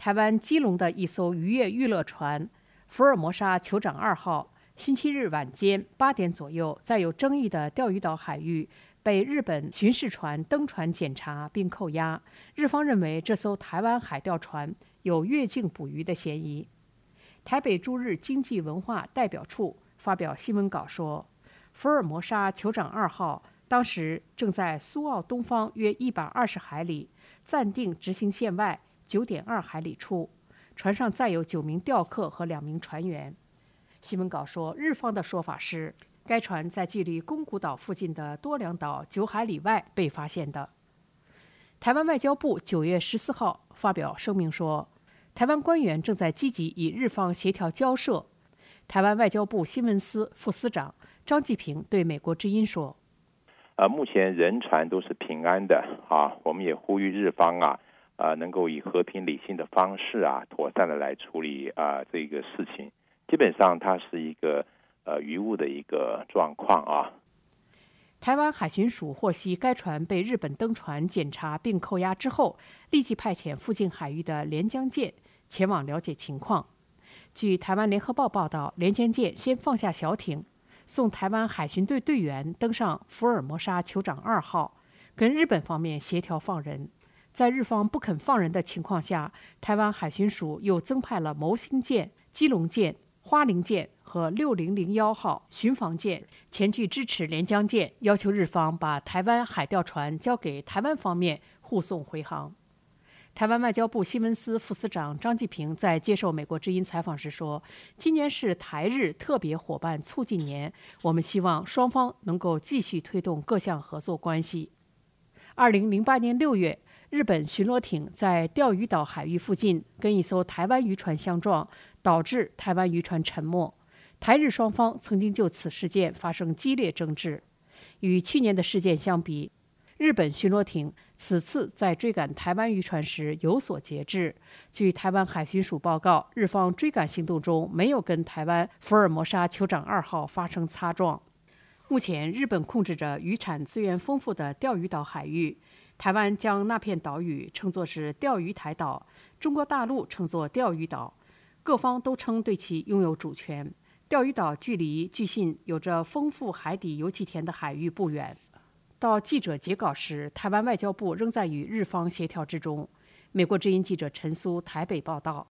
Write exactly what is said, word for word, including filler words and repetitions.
台湾基隆的一艘渔业娱乐船福尔摩沙酋长二号，星期日晚间八点左右，在有争议的钓鱼岛海域被日本巡视船登船检查并扣押。日方认为这艘台湾海钓船有越境捕鱼的嫌疑。台北驻日经济文化代表处发表新闻稿说，福尔摩沙酋长二号当时正在苏澳东方约一百二十海里，暂定执行线外九点二海里处，船上载有九名钓客和两名船员。新闻稿说，日方的说法是，该船在距离宫古岛附近的多良岛九海里外被发现的。台湾外交部九月十四号发表声明说，台湾官员正在积极与日方协调交涉。台湾外交部新闻司副司长张继平对美国之音说：“ 呃，目前人船都是平安的啊，我们也呼吁日方啊，呃，能够以和平理性的方式啊，妥善的来处理啊这个事情。基本上它是一个呃渔务的一个状况啊。” 台湾海巡署获悉该船被日本登船检查并扣押之后，立即派遣附近海域的连江舰前往了解情况。据台湾联合报报道，连江舰先放下小艇，送台湾海巡队队员登上福尔摩沙酋长二号，跟日本方面协调放人。在日方不肯放人的情况下，台湾海巡署又增派了牟兴舰、基隆舰、花翎舰和六零零一号巡防舰前去支持连江舰，要求日方把台湾海钓船交给台湾方面护送回航。台湾外交部新闻司副司长张继平在接受美国之音采访时说，今年是台日特别伙伴促进年，我们希望双方能够继续推动各项合作关系。二零零八年六月，日本巡逻艇在钓鱼岛海域附近跟一艘台湾渔船相撞，导致台湾渔船沉没。台日双方曾经就此事件发生激烈争执。与去年的事件相比，日本巡逻艇此次在追赶台湾渔船时有所节制。据台湾海巡署报告，日方追赶行动中没有跟台湾福尔摩沙酋长二号发生擦撞。目前，日本控制着渔产资源丰富的钓鱼岛海域，台湾将那片岛屿称作是钓鱼台岛，中国大陆称作钓鱼岛，各方都称对其拥有主权。钓鱼岛距离据信有着丰富海底油气田的海域不远。到记者截稿时，台湾外交部仍在与日方协调之中。美国之音记者陈苏台北报道。